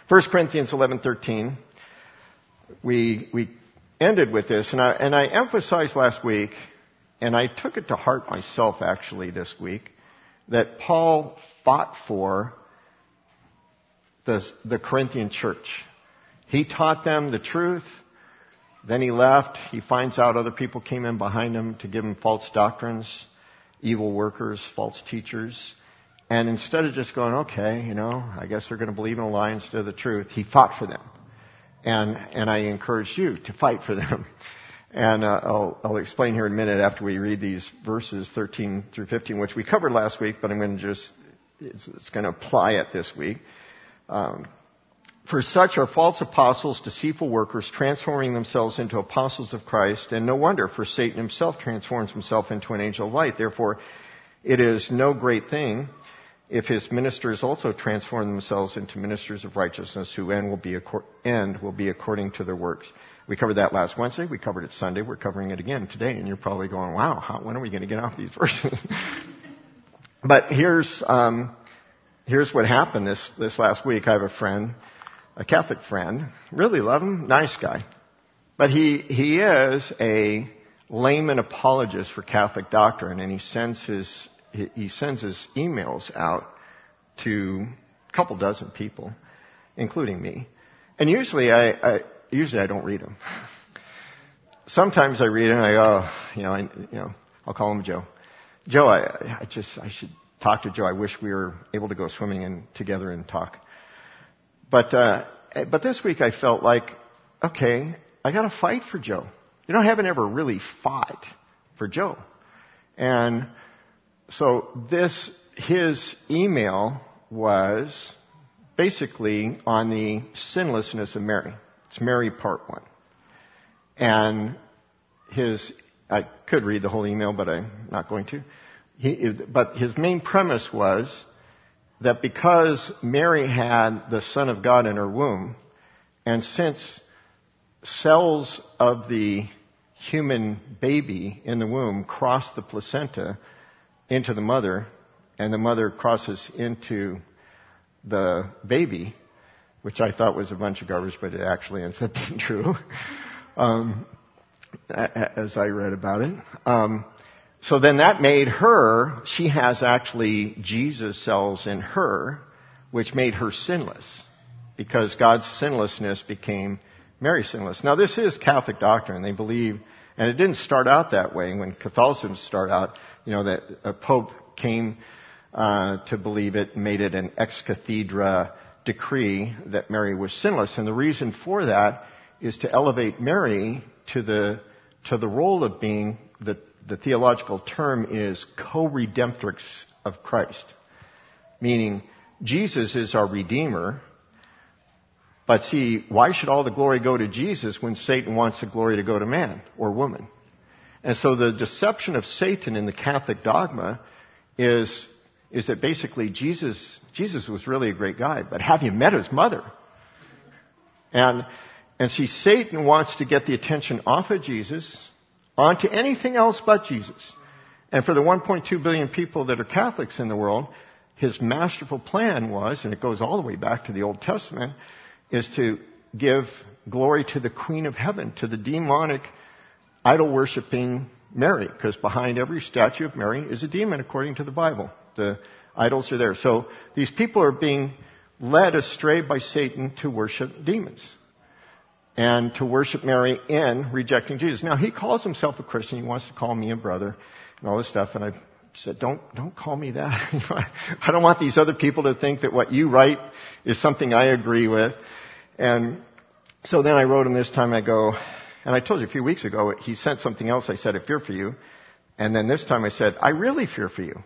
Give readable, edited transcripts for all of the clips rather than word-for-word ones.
1 Corinthians 11:13. We ended with this, and I emphasized last week, and I took it to heart myself actually this week, that Paul fought for the Corinthian church. He taught them the truth. Then he left. He finds out other people came in behind him to give him false doctrines, evil workers, false teachers. And instead of just going, okay, I guess they're going to believe in a lie instead of the truth, he fought for them. And I encourage you to fight for them. And I'll explain here in a minute after we read these verses 13 through 15, which we covered last week, but I'm going to it's going to apply it this week. For such are false apostles, deceitful workers, transforming themselves into apostles of Christ, and no wonder, for Satan himself transforms himself into an angel of light. Therefore, it is no great thing if his ministers also transform themselves into ministers of righteousness, whose end will be according to their works. We covered that last Wednesday. We covered it Sunday. We're covering it again today. And you're probably going, wow, when are we going to get off these verses? But here's what happened this last week. I have a friend, a Catholic friend. Really love him. Nice guy. But he is a layman apologist for Catholic doctrine, and he sends his emails out to a couple dozen people, including me. And usually I don't read them. Sometimes I read them and I go, I'll call him Joe. Joe, I should talk to Joe. I wish we were able to go swimming together and talk. But this week I felt like, okay, I got to fight for Joe. I haven't ever really fought for Joe. And so his email was basically on the sinlessness of Mary. It's Mary part 1. And I could read the whole email, but I'm not going to. But his main premise was that because Mary had the Son of God in her womb, and since cells of the human baby in the womb cross the placenta into the mother, and the mother crosses into the baby, which I thought was a bunch of garbage, but it actually ends up being true, as I read about it. So then that made her, she has actually Jesus cells in her, which made her sinless, because God's sinlessness became Mary's sinless. Now this is Catholic doctrine. They believe, and it didn't start out that way. When Catholicism started out, that a pope came to believe it, made it an ex cathedra decree that Mary was sinless. And the reason for that is to elevate Mary to the role of being, the theological term is co-redemptrix of Christ. Meaning, Jesus is our Redeemer. But see, why should all the glory go to Jesus when Satan wants the glory to go to man or woman? And so the deception of Satan in the Catholic dogma is that basically Jesus was really a great guy, but have you met his mother? And see, Satan wants to get the attention off of Jesus onto anything else but Jesus. And for the 1.2 billion people that are Catholics in the world, his masterful plan was, and it goes all the way back to the Old Testament, is to give glory to the Queen of Heaven, to the demonic, idol-worshipping Mary, because behind every statue of Mary is a demon, according to the Bible. The idols are there. So these people are being led astray by Satan to worship demons and to worship Mary in rejecting Jesus. Now, he calls himself a Christian. He wants to call me a brother and all this stuff. And I said, don't call me that. I don't want these other people to think that what you write is something I agree with. And so then I wrote him this time. I go, and I told you a few weeks ago, he sent something else. I said, I fear for you. And then this time I said, I really fear for you.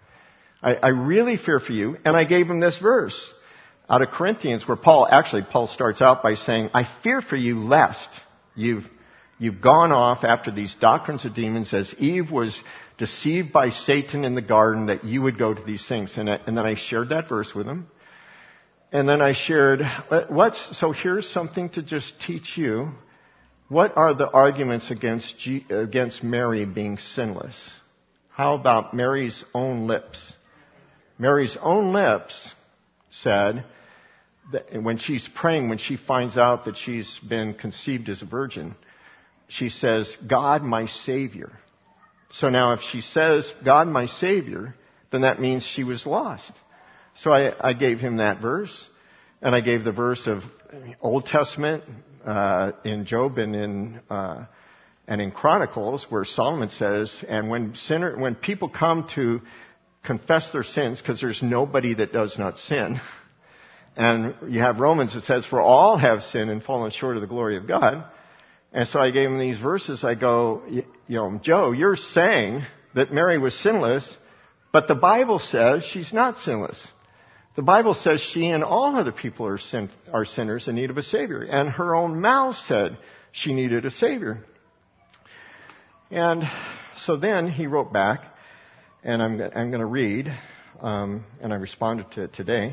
I really fear for you. And I gave him this verse out of Corinthians where Paul starts out by saying, I fear for you lest you've gone off after these doctrines of demons as Eve was deceived by Satan in the garden, that you would go to these things. And then I shared that verse with him. And then I shared, so here's something to just teach you. What are the arguments against Mary being sinless? How about Mary's own lips? Mary's own lips said when she's praying, when she finds out that she's been conceived as a virgin, she says, God, my Savior. So now if she says, God, my Savior, then that means she was lost. So I gave him that verse, and I gave the verse of Old Testament in Job and in Chronicles, where Solomon says, and when people come to confess their sins, because there's nobody that does not sin, and you have Romans that says, for all have sinned and fallen short of the glory of God. And so I gave him these verses. I go, Joe, you're saying that Mary was sinless, but the Bible says she's not sinless. The Bible says she and all other people are sinners in need of a Savior. And her own mouth said she needed a Savior. And so then he wrote back, and I'm going to read, and I responded to it today.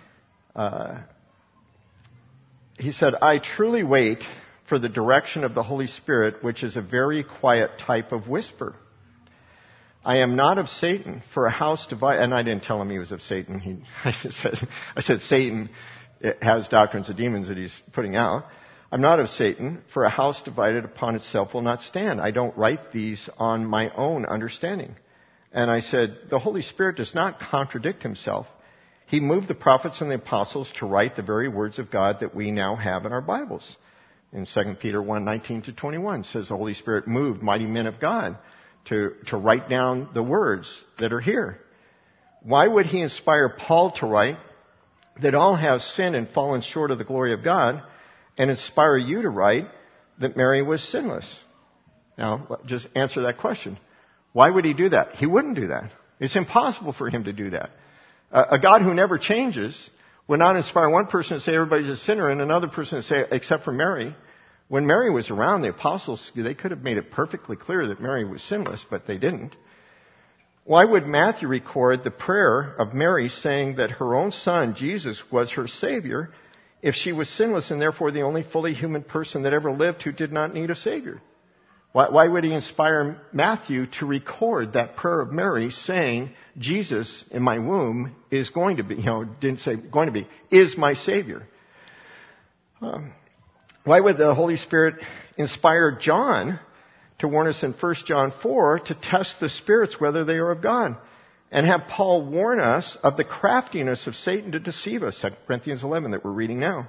He said, I truly wait for the direction of the Holy Spirit, which is a very quiet type of whisper. I am not of Satan, for a house divided, and I didn't tell him he was of Satan. I said Satan has doctrines of demons that he's putting out. I'm not of Satan, for a house divided upon itself will not stand. I don't write these on my own understanding. And I said, the Holy Spirit does not contradict himself. He moved the prophets and the apostles to write the very words of God that we now have in our Bibles. In 2 Peter 1:19-21 says the Holy Spirit moved mighty men of God to write down the words that are here. Why would he inspire Paul to write that all have sinned and fallen short of the glory of God, and inspire you to write that Mary was sinless? Now, just answer that question. Why would he do that? He wouldn't do that. It's impossible for him to do that. A God who never changes would not inspire one person to say everybody's a sinner and another person to say, except for Mary. When Mary was around, the apostles, they could have made it perfectly clear that Mary was sinless, but they didn't. Why would Matthew record the prayer of Mary saying that her own son, Jesus, was her Savior if she was sinless and therefore the only fully human person that ever lived who did not need a Savior? Why would he inspire Matthew to record that prayer of Mary saying, Jesus in my womb is going to be, didn't say going to be, is my Savior? Why would the Holy Spirit inspire John to warn us in 1 John 4 to test the spirits whether they are of God? And have Paul warn us of the craftiness of Satan to deceive us, 2 Corinthians 11 that we're reading now.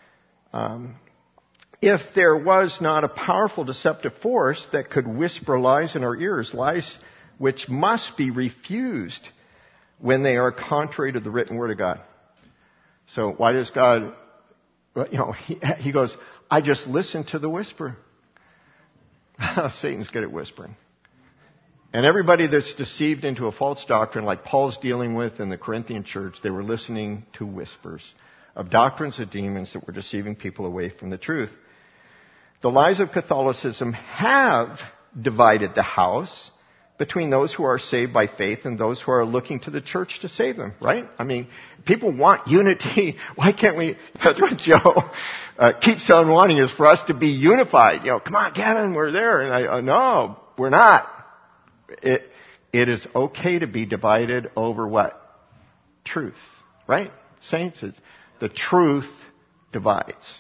If there was not a powerful deceptive force that could whisper lies in our ears, lies which must be refused when they are contrary to the written word of God. So why does God, he goes, I just listen to the whisper. Satan's good at whispering. And everybody that's deceived into a false doctrine like Paul's dealing with in the Corinthian church, they were listening to whispers of doctrines of demons that were deceiving people away from the truth. The lies of Catholicism have divided the house between those who are saved by faith and those who are looking to the church to save them, right? I mean, people want unity. Why can't we, that's what Joe keeps on wanting, is for us to be unified. Come on, Kevin, we're there. And no, we're not. It is okay to be divided over what? Truth, right? Saints, the truth divides.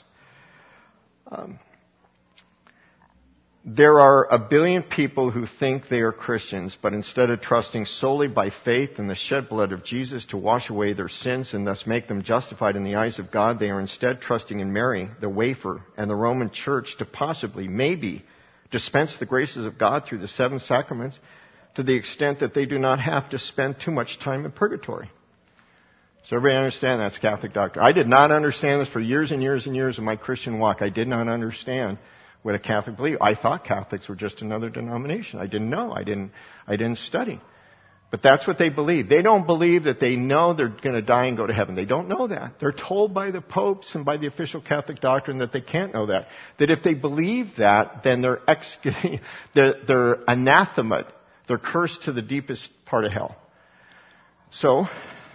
There are a billion people who think they are Christians, but instead of trusting solely by faith in the shed blood of Jesus to wash away their sins and thus make them justified in the eyes of God, they are instead trusting in Mary, the wafer, and the Roman Church to possibly, maybe, dispense the graces of God through the 7 sacraments to the extent that they do not have to spend too much time in purgatory. So everybody understand that's Catholic doctrine. I did not understand this for years and years and years of my Christian walk. I did not understand what a Catholic believed. I thought Catholics were just another denomination. I didn't know. I didn't study. But that's what they believe. They don't believe that they know they're going to die and go to heaven. They don't know that. They're told by the popes and by the official Catholic doctrine that they can't know that. That if they believe that, then they're anathema. They're cursed to the deepest part of hell. So,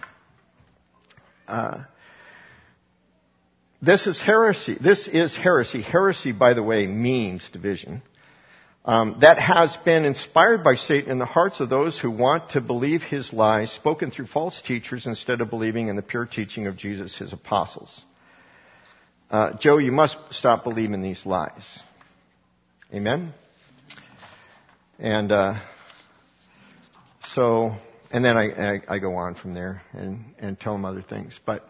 this is heresy. This is heresy. Heresy, by the way, means division. That has been inspired by Satan in the hearts of those who want to believe his lies spoken through false teachers instead of believing in the pure teaching of Jesus, his apostles. Joe, you must stop believing these lies. Amen? And and then I go on from there and tell him other things. But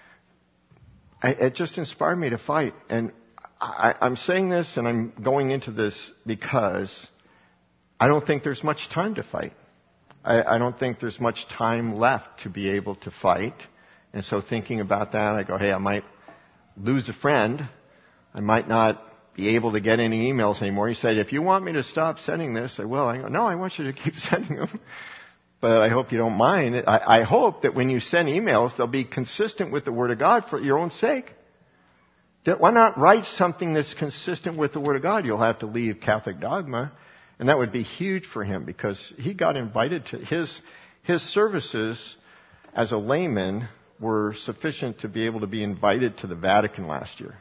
it just inspired me to fight. And I'm saying this and I'm going into this because I don't think there's much time to fight. I don't think there's much time left to be able to fight. And so thinking about that, I go, hey, I might lose a friend. I might not be able to get any emails anymore. He said, if you want me to stop sending this, I will. I go, no, I want you to keep sending them. But I hope you don't mind. I hope that when you send emails, they'll be consistent with the Word of God for your own sake. Why not write something that's consistent with the Word of God? You'll have to leave Catholic dogma. And that would be huge for him because he got invited to his services as a layman were sufficient to be able to be invited to the Vatican last year.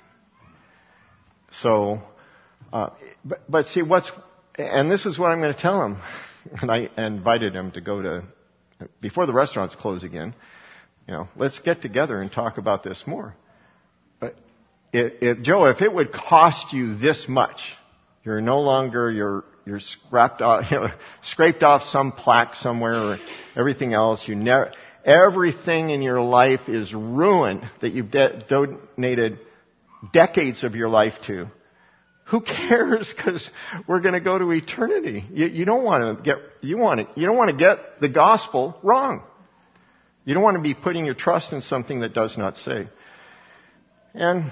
So, but see and this is what I'm going to tell him. And I invited him to go to, before the restaurants close again, let's get together and talk about this more. But Joe, if it would cost you this much, you're no longer, you're scraped off, scraped off some plaque somewhere or everything else. Everything in your life is ruined that you've donated decades of your life to. Who cares? Because we're going to go to eternity. You don't want to get the gospel wrong. You don't want to be putting your trust in something that does not save. And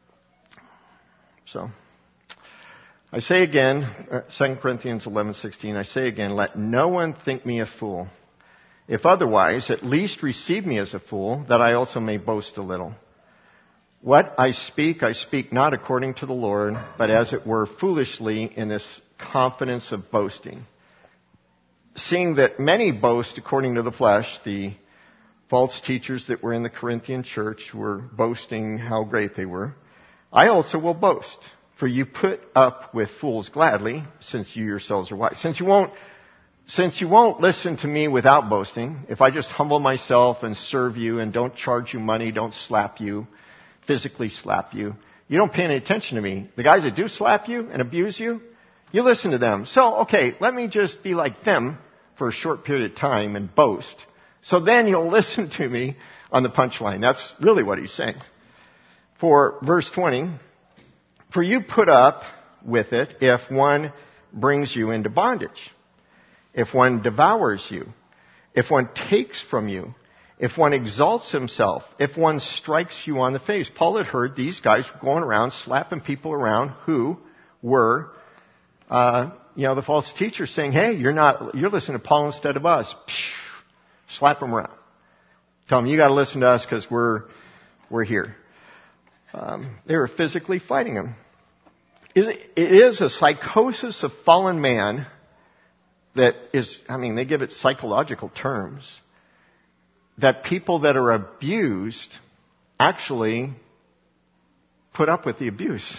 so, I say again, 2 Corinthians 11:16. I say again, let no one think me a fool. If otherwise, at least receive me as a fool, that I also may boast a little. What I speak not according to the Lord, but as it were foolishly in this confidence of boasting. Seeing that many boast according to the flesh, the false teachers that were in the Corinthian church were boasting how great they were. I also will boast, for you put up with fools gladly, since you yourselves are wise. Since you won't listen to me without boasting, if I just humble myself and serve you and don't charge you money, don't slap you, physically slap you. You don't pay any attention to me. The guys that do slap you and abuse you, you listen to them. So, okay, let me just be like them for a short period of time and boast. So then you'll listen to me on the punchline. That's really what he's saying. For verse 20, for you put up with it if one brings you into bondage, if one devours you, if one takes from you, if one exalts himself, if one strikes you on the face. Paul had heard these guys were going around slapping people around who were, the false teachers saying, hey, you're listening to Paul instead of us. Psh, slap them around. Tell them, you gotta listen to us because we're here. They were physically fighting him. It is a psychosis of fallen man that is, they give it psychological terms. That people that are abused actually put up with the abuse.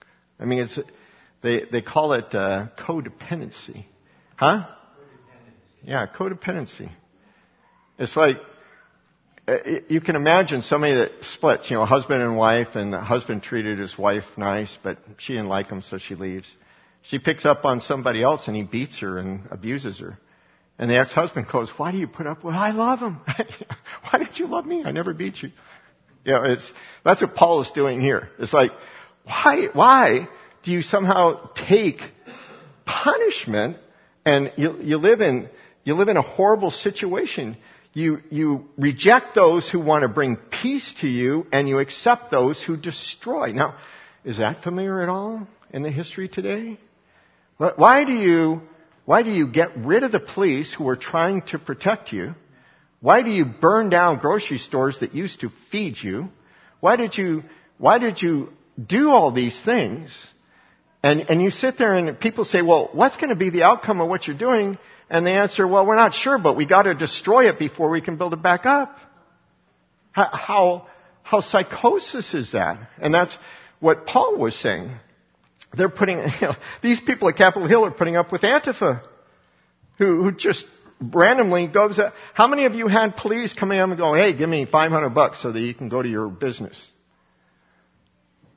They call it codependency. Huh? Codependency. Yeah, codependency. It's like, you can imagine somebody that splits, husband and wife, and the husband treated his wife nice, but she didn't like him, so she leaves. She picks up on somebody else and he beats her and abuses her. And the ex-husband goes, why do you put up with, I love him. Why did you love me? I never beat you. That's what Paul is doing here. It's like, why do you somehow take punishment and you live in a horrible situation? You reject those who want to bring peace to you and you accept those who destroy. Now, is that familiar at all in the history today? Why do you get rid of the police who are trying to protect you? Why do you burn down grocery stores that used to feed you? Why did you do all these things? And you sit there and people say, well, what's going to be the outcome of what you're doing? And they answer, well, we're not sure, but we got to destroy it before we can build it back up. How psychosis is that? And that's what Paul was saying. They're putting, these people at Capitol Hill are putting up with Antifa, who just randomly goes, how many of you had police coming up and go, hey, give me $500 so that you can go to your business?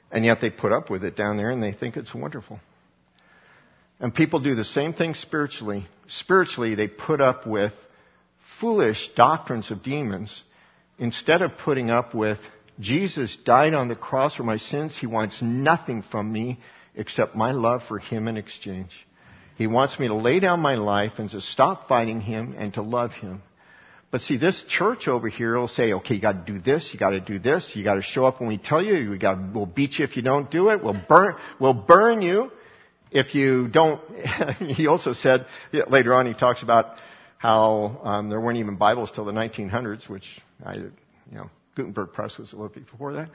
And yet they put up with it down there and they think it's wonderful. And people do the same thing spiritually. Spiritually, they put up with foolish doctrines of demons instead of putting up with Jesus died on the cross for my sins. He wants nothing from me except my love for Him in exchange. He wants me to lay down my life and to stop fighting Him and to love Him. But see, this church over here will say, okay, you got to do this, you got to do this, you got to show up when we tell you, we'll beat you if you don't do it, we'll burn you if you don't. He also said, later on he talks about how there weren't even Bibles till the 1900s, which Gutenberg Press was a little bit before that.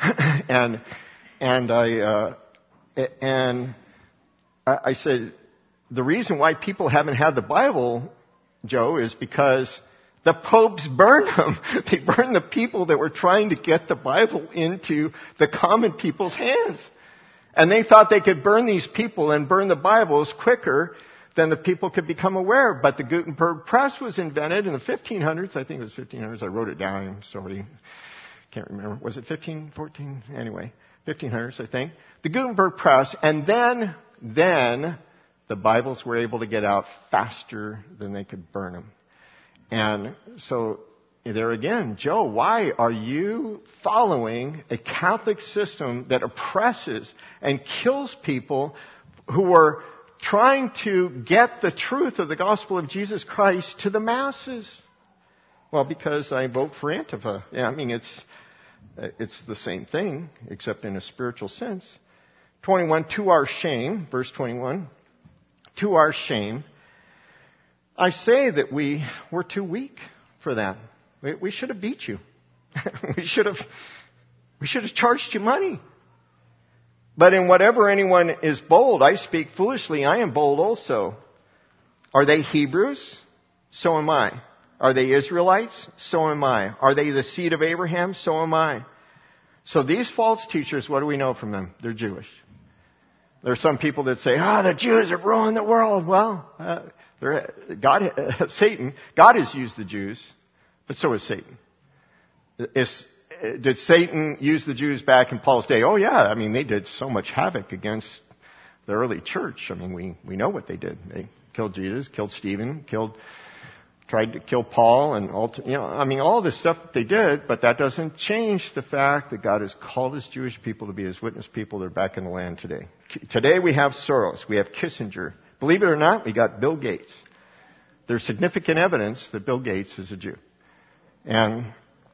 I said, the reason why people haven't had the Bible, Joe, is because the popes burned them. They burned the people that were trying to get the Bible into the common people's hands. And they thought they could burn these people and burn the Bibles quicker than the people could become aware. But the Gutenberg Press was invented in the 1500s. I think it was 1500s. I wrote it down. I'm sorry. Can't remember. Was it 1514? Anyway, 1500s, I think. The Gutenberg Press. And then the Bibles were able to get out faster than they could burn them. And so there again, Joe, why are you following a Catholic system that oppresses and kills people who are trying to get the truth of the gospel of Jesus Christ to the masses? Well, because I vote for Antifa. Yeah, I mean, it's the same thing, except in a spiritual sense. 21, to our shame, verse 21, to our shame, I say that we were too weak for that. We should have beat you. we should have charged you money. But in whatever anyone is bold, I speak foolishly, I am bold also. Are they Hebrews? So am I. Are they Israelites? So am I. Are they the seed of Abraham? So am I. So these false teachers, what do we know from them? They're Jewish. There are some people that say, the Jews have ruined the world. Well, Satan, God has used the Jews, but so has Satan. Did Satan use the Jews back in Paul's day? Oh yeah, I mean they did so much havoc against the early church. I mean we know what they did. They killed Jesus, killed Stephen, tried to kill Paul, and all this stuff that they did. But that doesn't change the fact that God has called His Jewish people to be His witness people. They're back in the land today. Today we have Soros, we have Kissinger. Believe it or not, we got Bill Gates. There's significant evidence that Bill Gates is a Jew. And,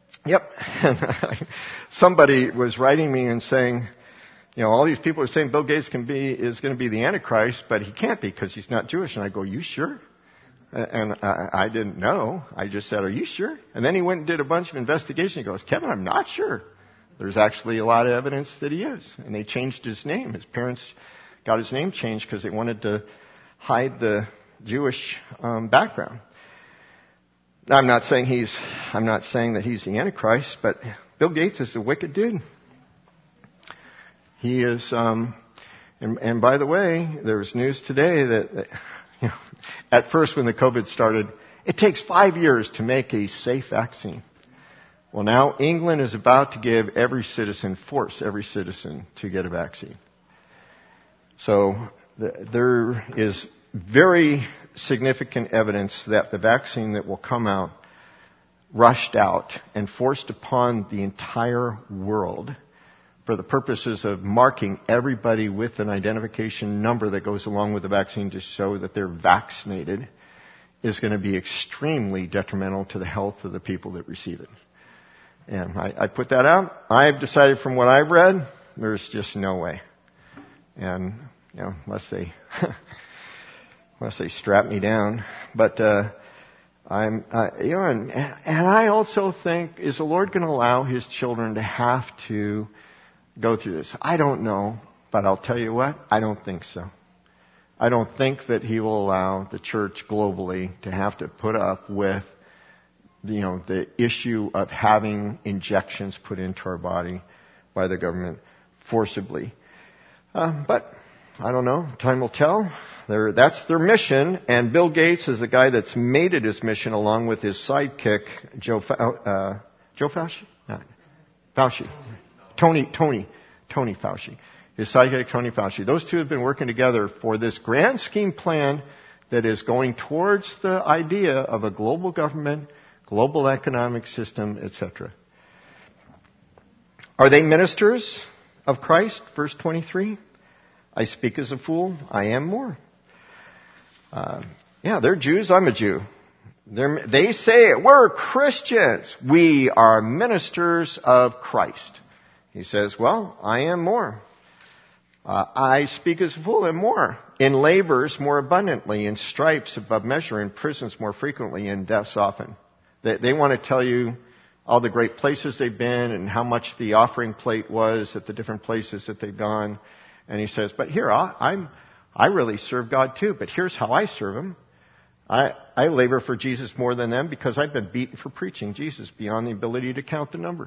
somebody was writing me and saying, all these people are saying Bill Gates is going to be the Antichrist, but he can't be because he's not Jewish. And I go, you sure? And I didn't know. I just said, are you sure? And then he went and did a bunch of investigation. He goes, Kevin, I'm not sure. There's actually a lot of evidence that he is. And they changed his name. His parents got his name changed because they wanted to hide the Jewish background. I'm not saying that he's the Antichrist, but Bill Gates is a wicked dude. He is, and by the way, there was news today that at first when the COVID started, it takes 5 years to make a safe vaccine. Well, now England is about to force every citizen to get a vaccine. So there is very significant evidence that the vaccine that will come out, rushed out and forced upon the entire world for the purposes of marking everybody with an identification number that goes along with the vaccine to show that they're vaccinated, is going to be extremely detrimental to the health of the people that receive it. And I put that out. I've decided from what I've read, there's just no way. And, unless they strap me down. But, and I also think, is the Lord going to allow His children to have to go through this? I don't know, but I'll tell you what, I don't think so. I don't think that He will allow the church globally to have to put up with, the issue of having injections put into our body by the government forcibly. But I don't know. Time will tell. That's their mission, and Bill Gates is the guy that's made it his mission, along with his sidekick, Joe Fauci? No, Fauci. Tony Tony Fauci. His sidekick, Tony Fauci. Those two have been working together for this grand scheme plan that is going towards the idea of a global government, global economic system, etc. Are they ministers of Christ? Verse 23. I speak as a fool. I am more. They're Jews. I'm a Jew. They say it. We're Christians. We are ministers of Christ. He says, well, I am more. I speak as a fool and more. In labors more abundantly, in stripes above measure, in prisons more frequently, in deaths often. They want to tell you all the great places they've been and how much the offering plate was at the different places that they've gone. And he says, but here, I really serve God too, but here's how I serve Him. I labor for Jesus more than them because I've been beaten for preaching Jesus beyond the ability to count the number.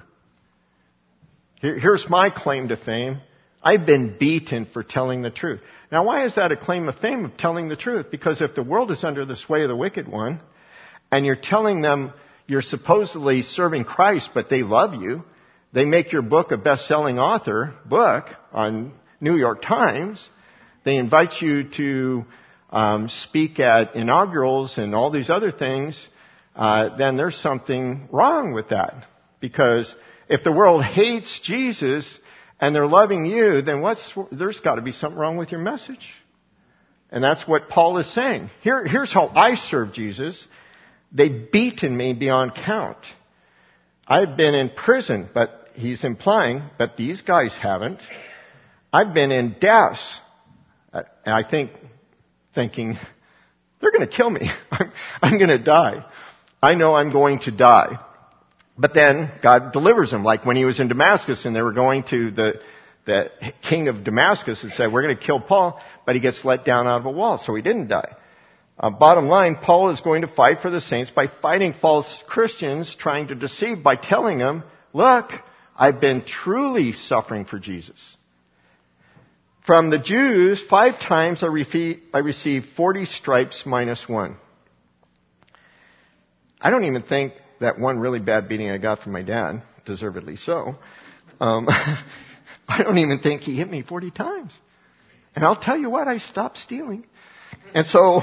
Here's my claim to fame. I've been beaten for telling the truth. Now, why is that a claim of fame of telling the truth? Because if the world is under the sway of the wicked one, and you're telling them you're supposedly serving Christ, but they love you, they make your book a best-selling book on New York Times, they invite you to speak at inaugurals and all these other things, then there's something wrong with that. Because if the world hates Jesus and they're loving you, then there's got to be something wrong with your message. And that's what Paul is saying. Here's how I serve Jesus. They've beaten me beyond count. I've been in prison, but he's implying, but these guys haven't. I've been in deaths. And I thinking, they're going to kill me. I'm going to die. I know I'm going to die. But then God delivers him, like when he was in Damascus and they were going to the king of Damascus and said, we're going to kill Paul, but he gets let down out of a wall, so he didn't die. Bottom line, Paul is going to fight for the saints by fighting false Christians, trying to deceive by telling them, look, I've been truly suffering for Jesus. From the Jews, 5 times I received 40 stripes minus 1. I don't even think that one really bad beating I got from my dad, deservedly so, I don't even think he hit me 40 times. And I'll tell you what, I stopped stealing. And so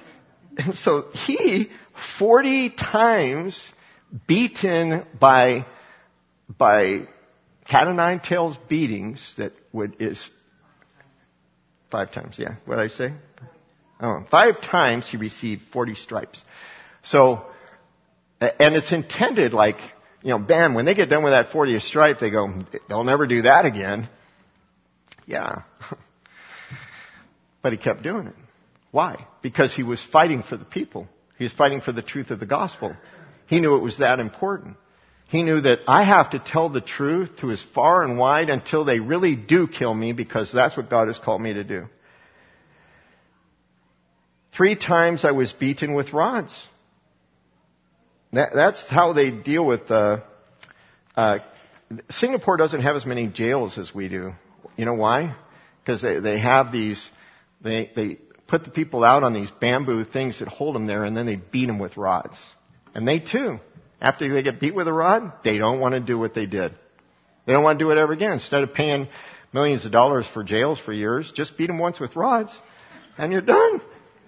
he, 40 times beaten by cat o' nine tails beatings is 5 times, yeah. What did I say? 5 times he received 40 stripes. So, and it's intended like, bam, when they get done with that 40th stripe, they go, they'll never do that again. Yeah. But he kept doing it. Why? Because he was fighting for the people. He was fighting for the truth of the gospel. He knew it was that important. He knew that I have to tell the truth to as far and wide until they really do kill me, because that's what God has called me to do. 3 times I was beaten with rods. That's how they deal with... Singapore doesn't have as many jails as we do. You know why? Because they have these... They put the people out on these bamboo things that hold them there, and then they beat them with rods. And they too, after they get beat with a rod, they don't want to do what they did. They don't want to do it ever again. Instead of paying millions of dollars for jails for years, just beat them once with rods, and you're done.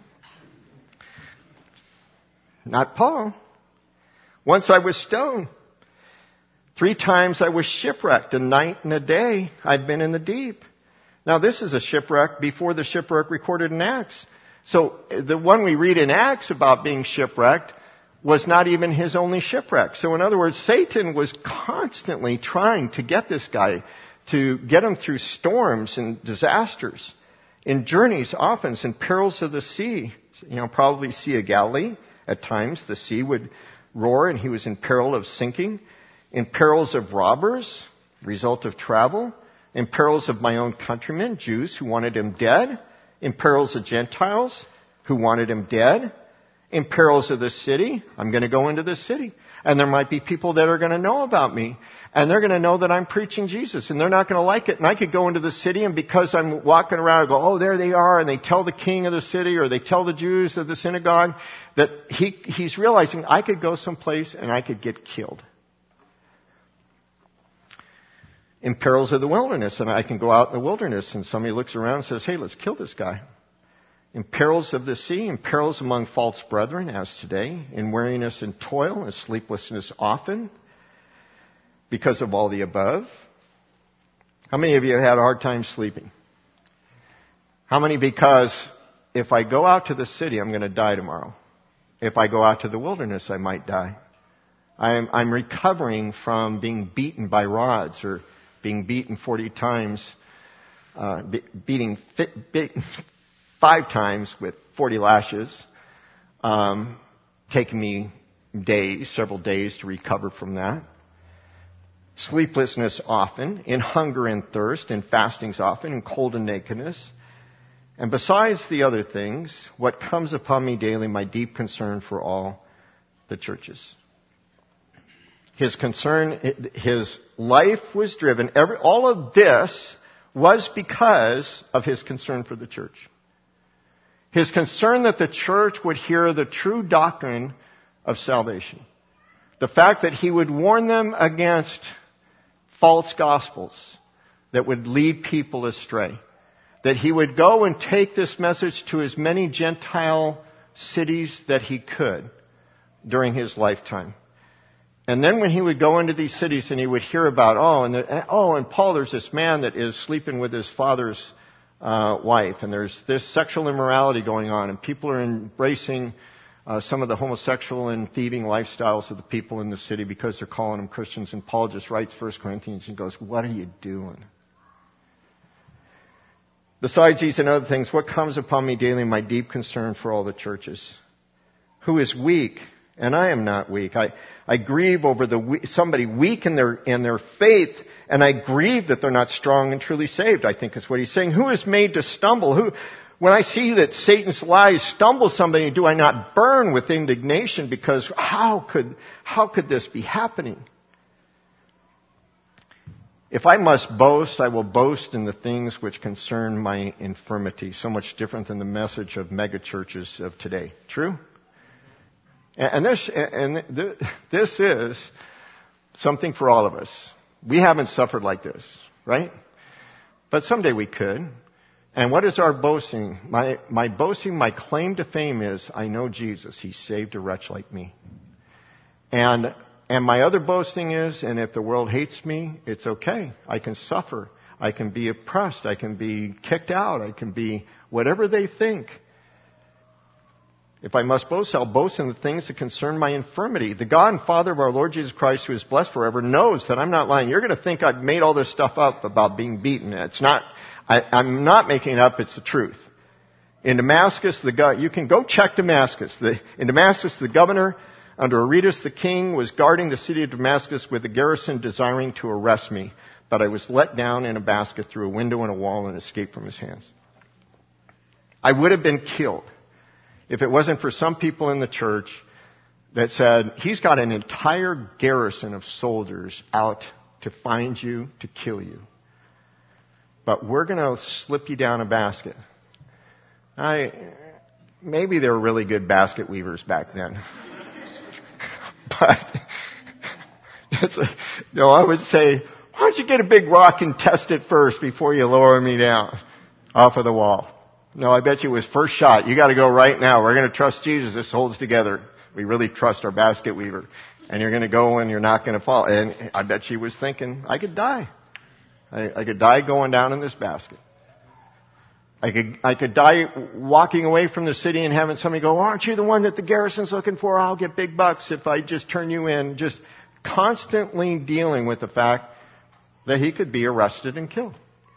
Not Paul. Once I was stoned. 3 times I was shipwrecked. A night and a day I've been in the deep. Now this is a shipwreck before the shipwreck recorded in Acts. So the one we read in Acts about being shipwrecked was not even his only shipwreck. So in other words, Satan was constantly trying to get this guy, to get him through storms and disasters, in journeys, often in perils of the sea. Probably Sea of Galilee. At times the sea would roar and he was in peril of sinking. In perils of robbers, result of travel. In perils of my own countrymen, Jews who wanted him dead. In perils of Gentiles who wanted him dead. In perils of the city, I'm going to go into the city. And there might be people that are going to know about me. And they're going to know that I'm preaching Jesus. And they're not going to like it. And I could go into the city, and because I'm walking around, I go, oh, there they are. And they tell the king of the city, or they tell the Jews of the synagogue, that he's realizing I could go someplace and I could get killed. in perils of the wilderness. And I can go out in the wilderness and somebody looks around and says, hey, let's kill this guy. In perils of the sea, in perils among false brethren, as today, in weariness and toil, and sleeplessness often, because of all the above. How many of you have had a hard time sleeping? How many because if I go out to the city, I'm going to die tomorrow. If I go out to the wilderness, I might die. I'm recovering from being beaten by rods or being beaten 40 times, beating 5 times with 40 lashes, taking me days, several days to recover from that. Sleeplessness often, in hunger and thirst, in fastings often, in cold and nakedness. And besides the other things, what comes upon me daily, my deep concern for all the churches. His concern, his life was driven, all of this was because of his concern for the church. His concern that the church would hear the true doctrine of salvation. The fact that he would warn them against false gospels that would lead people astray. That he would go and take this message to as many Gentile cities that he could during his lifetime. And then when he would go into these cities and he would hear about, and Paul, there's this man that is sleeping with his father's wife, and there's this sexual immorality going on, and people are embracing some of the homosexual and thieving lifestyles of the people in the city because they're calling them Christians. And Paul just writes 1 Corinthians and goes, what are you doing? Besides these and other things, what comes upon me daily, my deep concern for all the churches. Who is weak, and I am not weak. I grieve over somebody weak in their faith, and I grieve that they're not strong and truly saved, I think is what he's saying. Who is made to stumble? When I see that Satan's lies stumble somebody, do I not burn with indignation? Because how could this be happening? If I must boast, I will boast in the things which concern my infirmity. So much different than the message of megachurches of today. True? And this is something for all of us. We haven't suffered like this, right? But someday we could. And what is our boasting? My boasting, my claim to fame is, I know Jesus. He saved a wretch like me. And my other boasting is, and if the world hates me, it's okay. I can suffer. I can be oppressed. I can be kicked out. I can be whatever they think. If I must boast, I'll boast in the things that concern my infirmity. The God and Father of our Lord Jesus Christ, who is blessed forever, knows that I'm not lying. You're going to think I've made all this stuff up about being beaten. It's not. I'm not making it up. It's the truth. In Damascus, you can go check Damascus. In Damascus, the governor under Aretas the king was guarding the city of Damascus with a garrison desiring to arrest me. But I was let down in a basket through a window in a wall and escaped from his hands. I would have been killed if it wasn't for some people in the church that said, he's got an entire garrison of soldiers out to find you, to kill you. But we're going to slip you down a basket. Maybe they were really good basket weavers back then. But I would say, why don't you get a big rock and test it first before you lower me down off of the wall? No, I bet you it was first shot. You got to go right now. We're going to trust Jesus. This holds together. We really trust our basket weaver. And you're going to go and you're not going to fall. And I bet she was thinking, I could die. I could die going down in this basket. I could die walking away from the city and having somebody go, aren't you the one that the garrison's looking for? I'll get big bucks if I just turn you in. Just constantly dealing with the fact that he could be arrested and killed.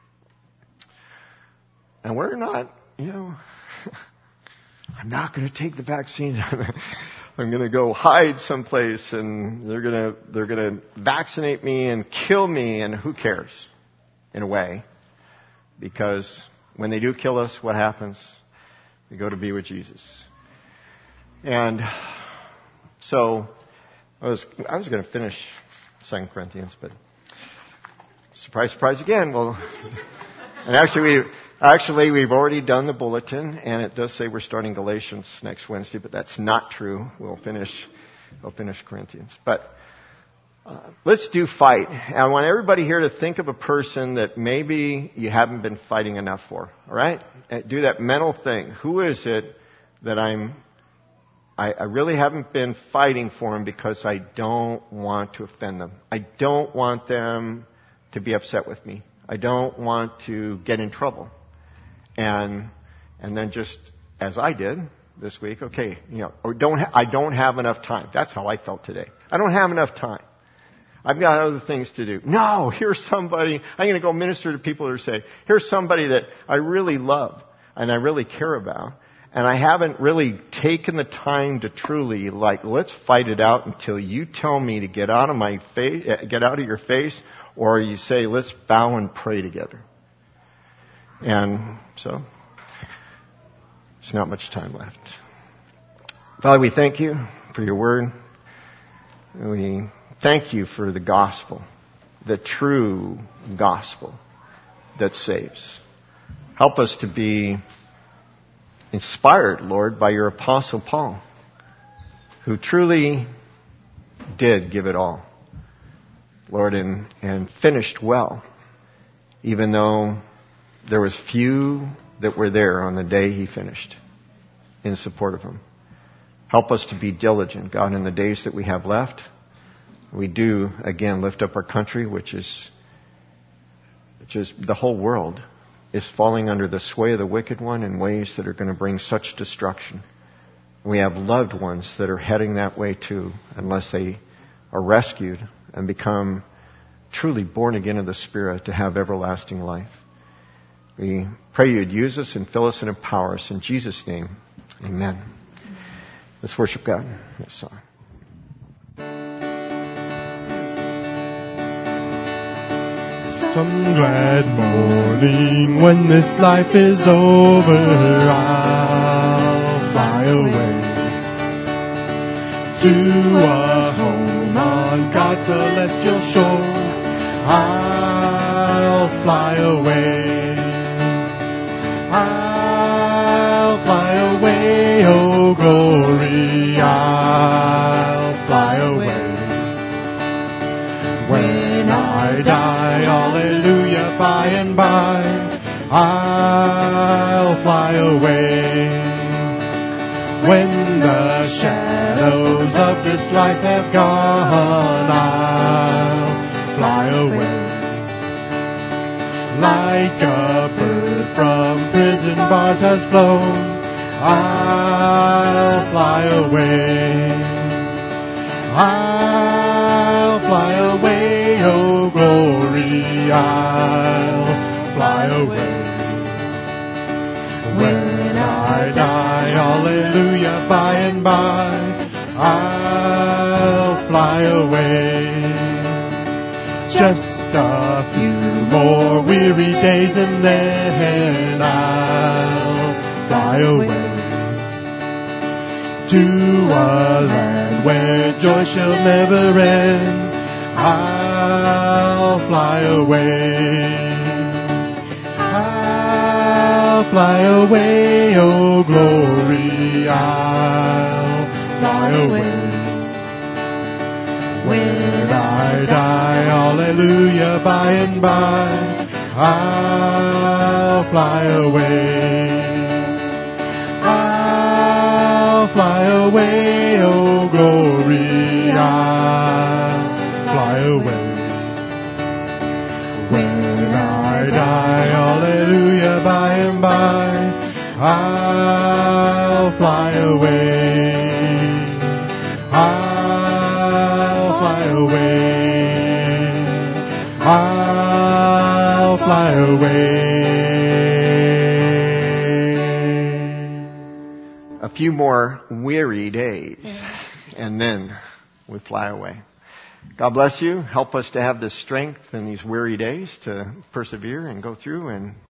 And we're not, I'm not going to take the vaccine. I'm going to go hide someplace and they're going to vaccinate me and kill me, and who cares? In a way, because when they do kill us, what happens? We go to be with Jesus. And so I was going to finish 2 Corinthians, but surprise, surprise again. Well, and actually we've already done the bulletin, and it does say we're starting Galatians next Wednesday, but that's not true. We'll finish Corinthians. But Let's do fight. I want everybody here to think of a person that maybe you haven't been fighting enough for. All right? Do that mental thing. Who is it that I really haven't been fighting for them because I don't want to offend them. I don't want them to be upset with me. I don't want to get in trouble. And then just as I did this week, okay, or I don't have enough time. That's how I felt today. I don't have enough time. I've got other things to do. No, here's somebody, I'm going to go minister to people who say, here's somebody that I really love and I really care about. And I haven't really taken the time to truly, let's fight it out until you tell me to get out of my face, get out of your face, or you say, let's bow and pray together. And so, there's not much time left. Father, we thank you for your word. We thank you for the gospel, the true gospel that saves. Help us to be inspired, Lord, by your apostle Paul, who truly did give it all, Lord, and finished well, even though there was few that were there on the day he finished in support of him. Help us to be diligent, God, in the days that we have left. We do, again, lift up our country, which is the whole world is falling under the sway of the wicked one in ways that are going to bring such destruction. We have loved ones that are heading that way too, unless they are rescued and become truly born again of the Spirit to have everlasting life. We pray you'd use us and fill us and empower us. In Jesus' name, amen. Let's worship God. This song. Some glad morning when this life is over, I'll fly away to a home on God's celestial shore. I'll fly away. I'll fly away, oh glory, I'll fly away. When I die, hallelujah, by and by, I'll fly away. When the shadows of this life have gone, I'll fly away. Like a bird from prison bars has flown, I'll fly away. I'll fly away, oh glory, I'll fly away. When I die, hallelujah, by and by, I'll fly away. Just a few more weary days and then I'll fly away to a land where joy shall never end. I'll fly away. I'll fly away, oh glory, I'll fly away. When I die, hallelujah, by and by, I'll fly away. I'll fly away, oh glory, I'll fly away. When I die, hallelujah, by and by, I'll fly away. I'll fly away. I'll fly away. A few more weary days, and then we fly away. God bless you. Help us to have the strength in these weary days to persevere and go through and